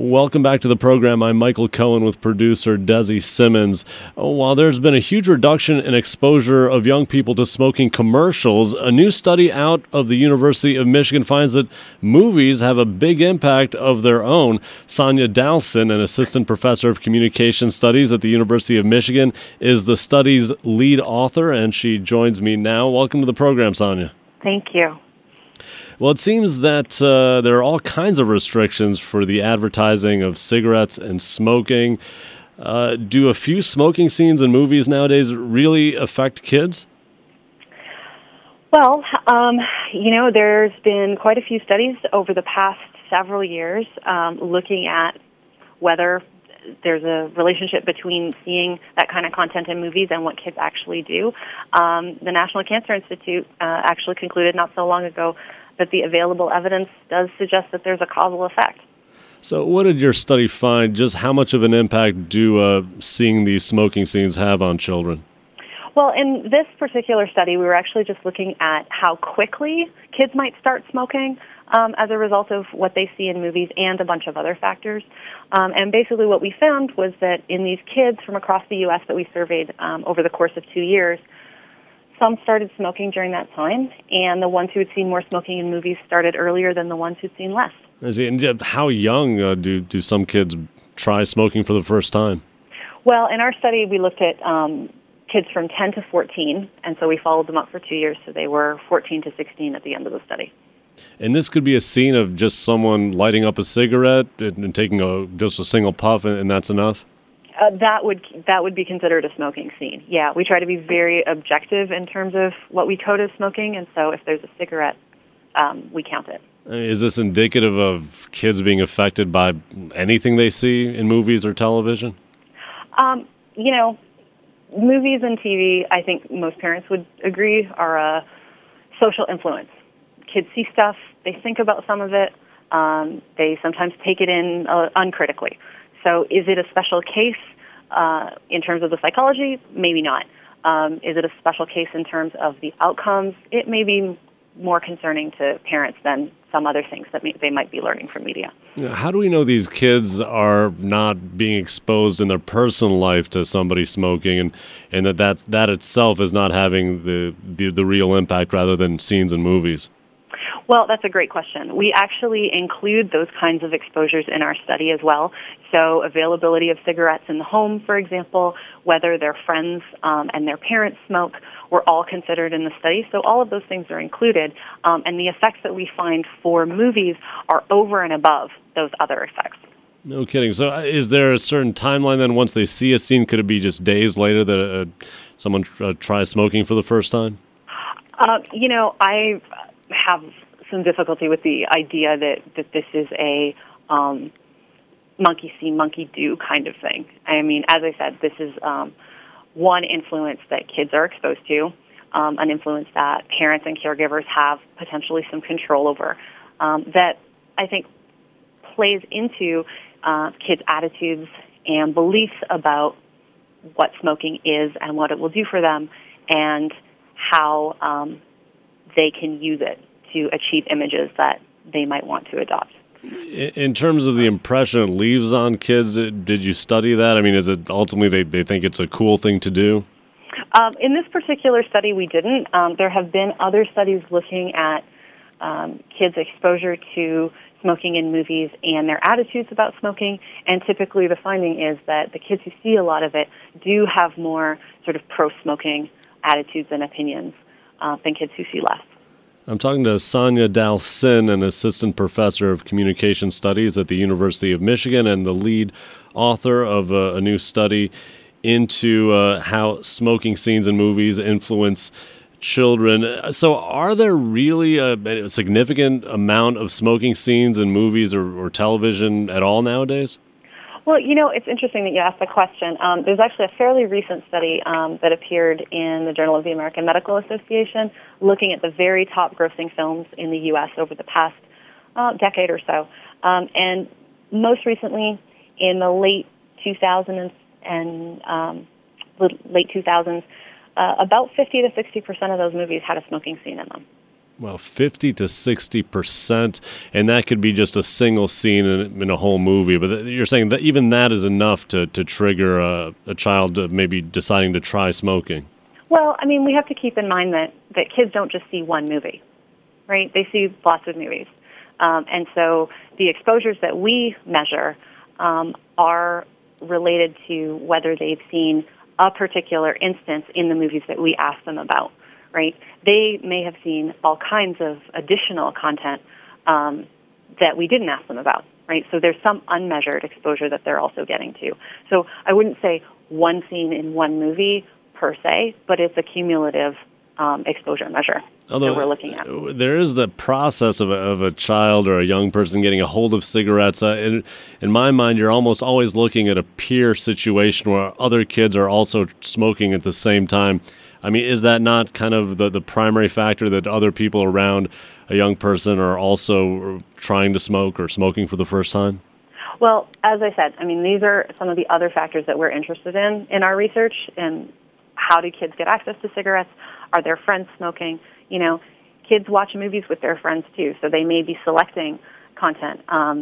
Welcome back to the program. I'm Michael Cohen with producer Desi Simmons. While there's been a huge reduction in exposure of young people to smoking commercials, a new study out of the University of Michigan finds that movies have a big impact of their own. Sonia Dalsin, an assistant professor of communication studies at the University of Michigan, is the study's lead author, and she joins me now. Welcome to the program, Sonia. Thank you. Well, it seems that there are all kinds of restrictions for the advertising of cigarettes and smoking. Do a few smoking scenes in movies nowadays really affect kids? Well, there's been quite a few studies over the past several years looking at whether there's a relationship between seeing that kind of content in movies and what kids actually do. The National Cancer Institute actually concluded not so long ago that the available evidence does suggest that there's a causal effect. So what did your study find? Just how much of an impact do seeing these smoking scenes have on children? Well, in this particular study, we were actually just looking at how quickly kids might start smoking as a result of what they see in movies and a bunch of other factors. And basically what we found was that in these kids from across the U.S. that we surveyed over the course of 2 years, some started smoking during that time, and the ones who had seen more smoking in movies started earlier than the ones who'd seen less. And how young do some kids try smoking for the first time? Well, in our study, we looked at kids from 10 to 14, and so we followed them up for 2 years, so they were 14 to 16 at the end of the study. And this could be a scene of just someone lighting up a cigarette and taking just a single puff, and that's enough? That would be considered a smoking scene. Yeah, we try to be very objective in terms of what we code as smoking, and so if there's a cigarette, we count it. Is this indicative of kids being affected by anything they see in movies or television? Movies and TV, I think most parents would agree, are a social influence. Kids see stuff, they think about some of it, they sometimes take it in uncritically. So is it a special case in terms of the psychology? Maybe not. Is it a special case in terms of the outcomes? It may be more concerning to parents than some other things that they might be learning from media. How do we know these kids are not being exposed in their personal life to somebody smoking, and that itself is not having the real impact rather than scenes in movies? Well, that's a great question. We actually include those kinds of exposures in our study as well. So availability of cigarettes in the home, for example, whether their friends and their parents smoke, were all considered in the study. So all of those things are included, and the effects that we find for movies are over and above those other effects. No kidding. So is there a certain timeline then once they see a scene? Could it be just days later that someone tries smoking for the first time? I have some difficulty with the idea that this is a monkey see, monkey do kind of thing. I mean, as I said, this is one influence that kids are exposed to, an influence that parents and caregivers have potentially some control over, that I think plays into kids' attitudes and beliefs about what smoking is and what it will do for them, and how they can use it to achieve images that they might want to adopt. In terms of the impression it leaves on kids, did you study that? I mean, is it ultimately they think it's a cool thing to do? In this particular study, we didn't. There have been other studies looking at kids' exposure to smoking in movies and their attitudes about smoking, and typically the finding is that the kids who see a lot of it do have more sort of pro-smoking attitudes and opinions than kids who see less. I'm talking to Sonia Dalsin, an assistant professor of communication studies at the University of Michigan and the lead author of a new study into how smoking scenes in movies influence children. So are there really a significant amount of smoking scenes in movies or television at all nowadays? Well, it's interesting that you asked the question. There's actually a fairly recent study that appeared in the Journal of the American Medical Association looking at the very top grossing films in the U.S. over the past decade or so. And most recently, in the late 2000s about 50 to 60% of those movies had a smoking scene in them. Well, 50 to 60%, and that could be just a single scene in a whole movie. But you're saying that even that is enough to trigger a child maybe deciding to try smoking. Well, I mean, we have to keep in mind that kids don't just see one movie, right? They see lots of movies. And so the exposures that we measure are related to whether they've seen a particular instance in the movies that we ask them about, right? They may have seen all kinds of additional content that we didn't ask them about, right? So there's some unmeasured exposure that they're also getting to. So I wouldn't say one scene in one movie per se, but it's a cumulative exposure measure that we're looking at. There is the process of a child or a young person getting a hold of cigarettes. In my mind, you're almost always looking at a peer situation where other kids are also smoking at the same time. I mean, is that not kind of the primary factor, that other people around a young person are also trying to smoke or smoking for the first time? Well, as I said, I mean, these are some of the other factors that we're interested in our research. And how do kids get access to cigarettes? Are their friends smoking? You know, kids watch movies with their friends too, so they may be selecting content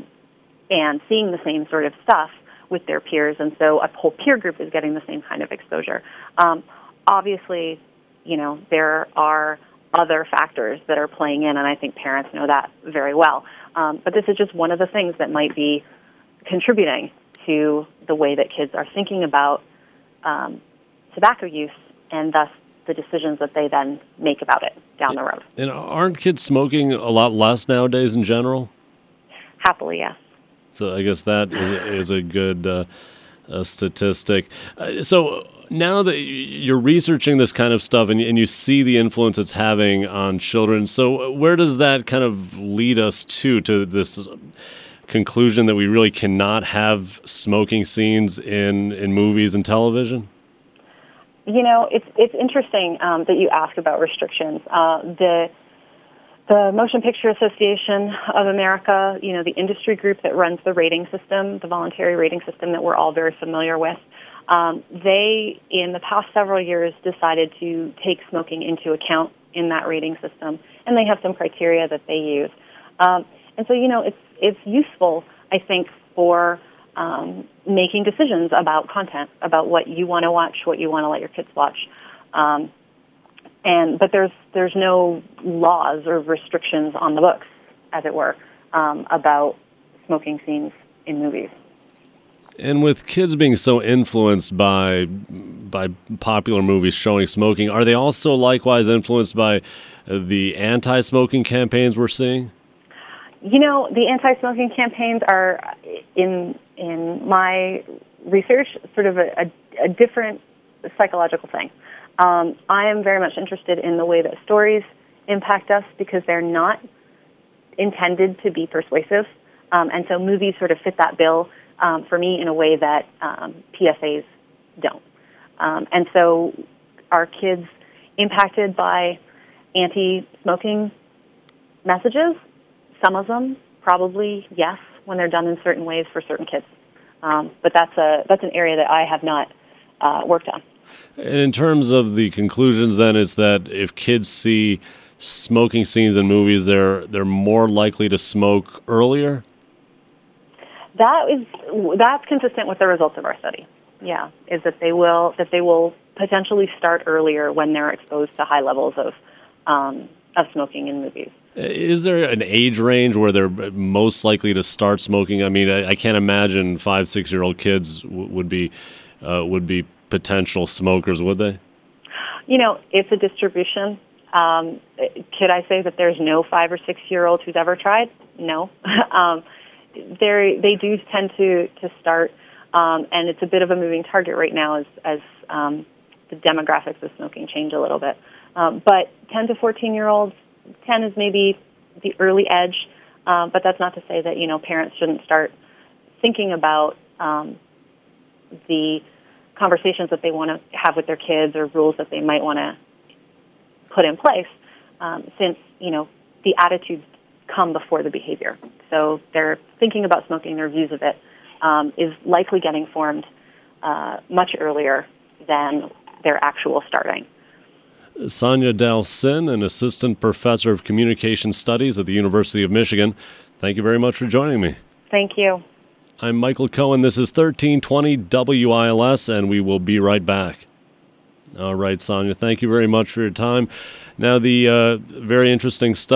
and seeing the same sort of stuff with their peers, and so a whole peer group is getting the same kind of exposure. Obviously, you know, there are other factors that are playing in, and I think parents know that very well. But this is just one of the things that might be contributing to the way that kids are thinking about tobacco use, and thus the decisions that they then make about it down the road. And aren't kids smoking a lot less nowadays in general? Happily, yes. So I guess that is a good statistic. So now that you're researching this kind of stuff and you see the influence it's having on children, so where does that kind of lead us to this conclusion that we really cannot have smoking scenes in movies and television? You know, it's interesting that you ask about restrictions. The Motion Picture Association of America, you know, the industry group that runs the rating system, the voluntary rating system that we're all very familiar with, they, in the past several years, decided to take smoking into account in that rating system, and they have some criteria that they use. And so, you know, it's useful, I think, for making decisions about content, about what you want to watch, what you want to let your kids watch. But there's no laws or restrictions on the books, as it were, about smoking scenes in movies. And with kids being so influenced by popular movies showing smoking, are they also likewise influenced by the anti-smoking campaigns we're seeing? You know, the anti-smoking campaigns are, in my research, sort of a different psychological thing. I am very much interested in the way that stories impact us because they're not intended to be persuasive. And so movies sort of fit that bill for me in a way that PSAs don't. And so are kids impacted by anti-smoking messages? Some of them, probably, yes, when they're done in certain ways for certain kids. But that's an area that I have not worked on. And in terms of the conclusions, then, it's that if kids see smoking scenes in movies, they're more likely to smoke earlier? That's consistent with the results of our study. Yeah, is that they will potentially start earlier when they're exposed to high levels of smoking in movies. Is there an age range where they're most likely to start smoking? I mean, I can't imagine 5-6-year-old kids would be potential smokers, would they? You know, it's a distribution. Could I say that there's no 5 or 6-year-old who's ever tried? No. They do tend to start, and it's a bit of a moving target right now as the demographics of smoking change a little bit. But 10 to 14-year-olds, 10 is maybe the early edge, but that's not to say that, you know, parents shouldn't start thinking about the conversations that they want to have with their kids or rules that they might want to put in place, since, you know, the attitudes come before the behavior. So they're thinking about smoking, their views of it is likely getting formed much earlier than their actual starting. Sonia Dalcin, an assistant professor of communication studies at the University of Michigan. Thank you very much for joining me. Thank you. I'm Michael Cohen. This is 1320 WILS, and we will be right back. All right, Sonia, thank you very much for your time. Now, the very interesting stuff.